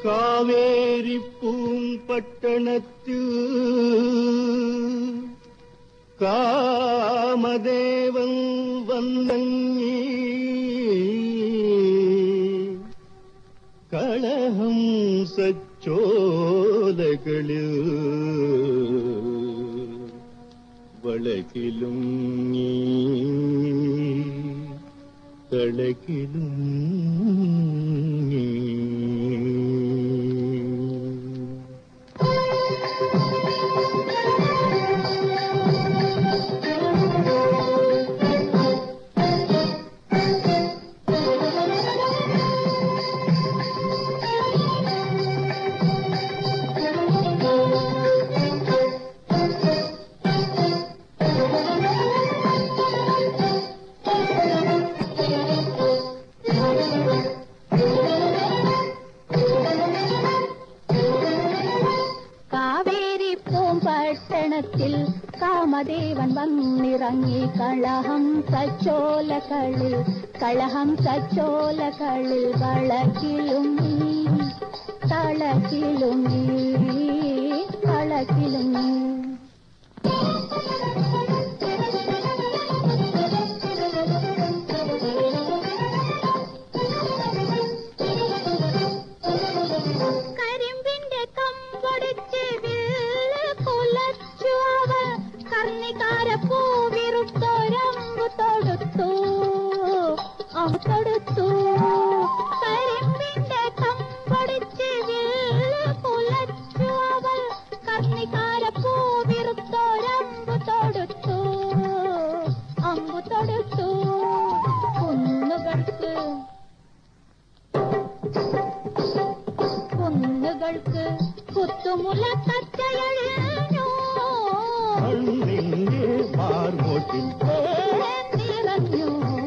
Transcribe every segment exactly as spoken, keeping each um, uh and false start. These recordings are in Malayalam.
കാവേരി പൂമ്പട്ടണത്ത് കാമദേവൻ വന്നങ്ങി കളഹം സച്ചോലകളിൽ വളകിലും കളകിലും പട്ടണത്തിൽ കാമദേവൻ വന്നിറങ്ങി കളഹം സച്ചോലകളിൽ കളഹം സച്ചോലകളിൽ വളക്കിലും തളക്കിലും കളക്കിലും ൊടുത്തു കരിമ്പിന്റെ കമ്പടിച്ച് പുലച്ചു അവൾ കർണികാര പൂവിറുത്തോരമ്പു തൊടുത്തു അമ്പു തൊടുത്തു കുന്നുകൾക്ക് കുന്നുകൾക്ക് കുത്തുമുല കച്ചയഴിഞ്ഞു നിറഞ്ഞു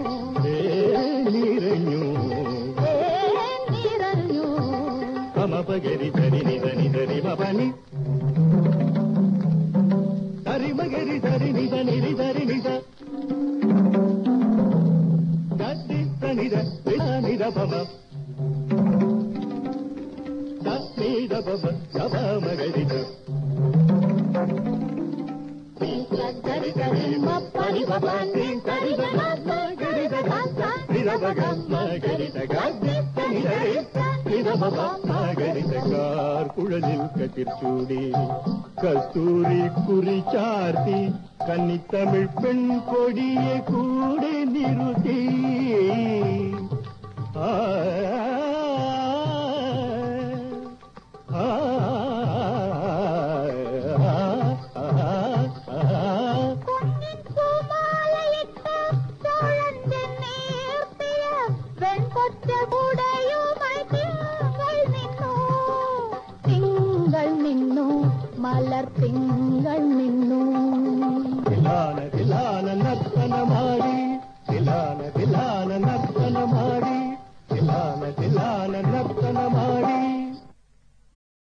മപഗരി ധരി നിധ നിധരി മപനി ധരി മഗരി ധരി നിധ നിരി ധരി നിധ ഗതി നിധ നിധ ഭമ നിധ ഭമ ഭമ മഗരി ധരി ധരി മപ്പനി ഭമ ധരി ഭമ മഗരി ധ നിധ ഭഗ മഗരി ധ ഗതി നിധരി ാർ കുഴലിൽ കതിർച്ചൂടി കസ്തൂരി കുറി ചാർത്തി കന്നിത്തമിഴ് പെൺകൊടിയെ കൂടെ നിറുത്തി ആ മലർ തിങ്കൾ